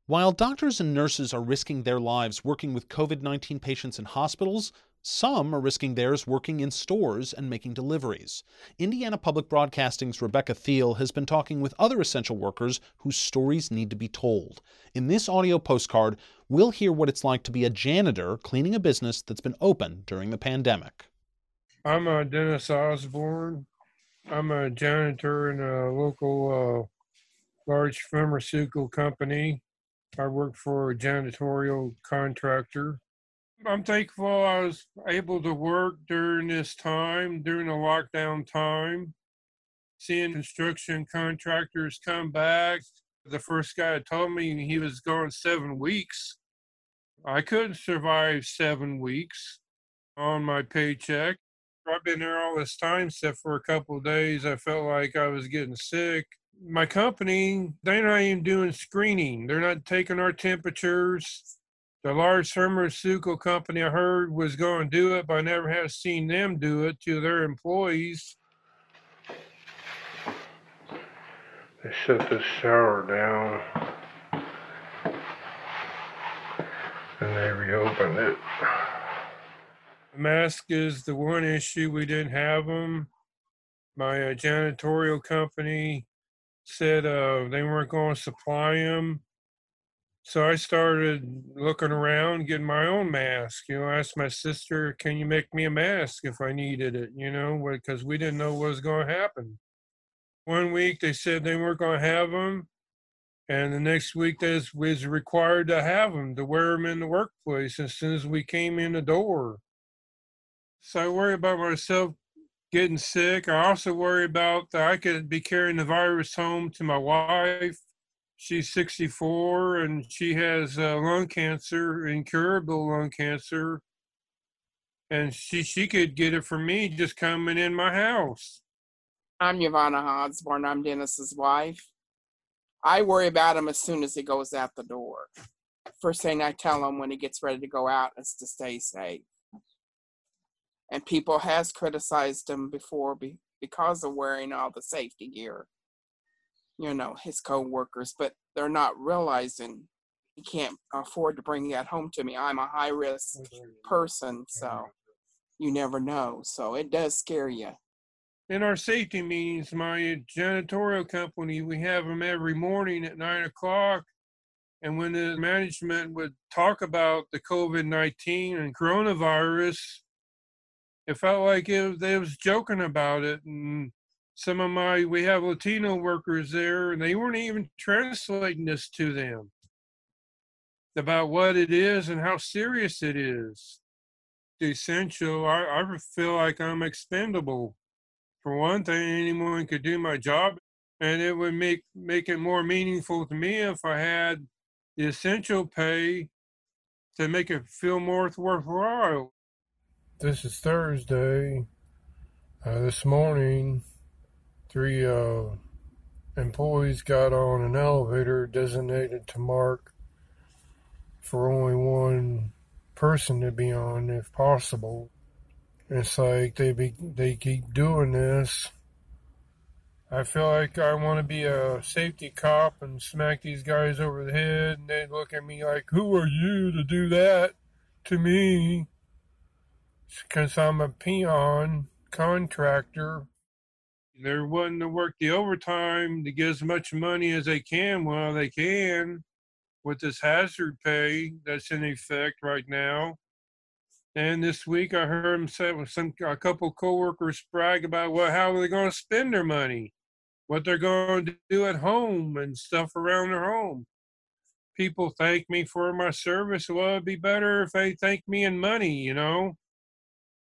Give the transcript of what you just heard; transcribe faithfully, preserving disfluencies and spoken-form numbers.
While doctors and nurses are risking their lives working with COVID nineteen patients in hospitals, some are risking theirs working in stores and making deliveries. Indiana Public Broadcasting's Rebecca Thiel has been talking with other essential workers whose stories need to be told. In this audio postcard, we'll hear what it's like to be a janitor cleaning a business that's been open during the pandemic. I'm uh, Dennis Osborne. I'm a janitor in a local uh, large pharmaceutical company. I work for a janitorial contractor. I'm thankful I was able to work during this time, during the lockdown time, seeing construction contractors come back. The first guy told me he was gone seven weeks. I couldn't survive seven weeks on my paycheck. I've been there all this time, except for a couple of days. I felt like I was getting sick. My company, they're not even doing screening. They're not taking our temperatures. The large pharmaceutical company I heard was going to do it, but I never have seen them do it to their employees. They shut the shower down and they reopened it. The mask is the one issue. We didn't have them. My uh, janitorial company said uh, they weren't going to supply them. So I started looking around, getting my own mask. You know, I asked my sister, can you make me a mask if I needed it? You know, because we didn't know what was going to happen. One week they said they weren't going to have them. And the next week they was required to have them, to wear them in the workplace as soon as we came in the door. So I worry about myself getting sick. I also worry about that I could be carrying the virus home to my wife. She's sixty-four and she has uh, lung cancer, incurable lung cancer. And she, she could get it from me just coming in my house. I'm Yvonne Osborne. I'm Dennis's wife. I worry about him as soon as he goes out the door. First thing I tell him when he gets ready to go out is to stay safe. And people has criticized him before be, because of wearing all the safety gear, you know, his co-workers, but they're not realizing he can't afford to bring that home to me. I'm a high-risk person, so you never know. So it does scare you. In our safety meetings, my janitorial company, we have them every morning at nine o'clock. And when the management would talk about the COVID nineteen and coronavirus, it felt like it, they was joking about it. And some of my, we have Latino workers there, and they weren't even translating this to them about what it is and how serious it is. The essential, I, I feel like I'm expendable. For one thing, anyone could do my job, and it would make, make it more meaningful to me if I had the essential pay to make it feel more worthwhile. This is Thursday. Uh, this morning, three uh, employees got on an elevator designated to Mark for only one person to be on, if possible. It's like they be they keep doing this. I feel like I want to be a safety cop and smack these guys over the head, and they look at me like, "Who are you to do that to me?" Because I'm a peon contractor. They're wanting to work the overtime to get as much money as they can while they can with this hazard pay that's in effect right now. And this week I heard them say with some a couple coworkers brag about what how they're going to spend their money, what they're going to do at home and stuff around their home. People thank me for my service. Well, it'd be better if they thank me in money, you know.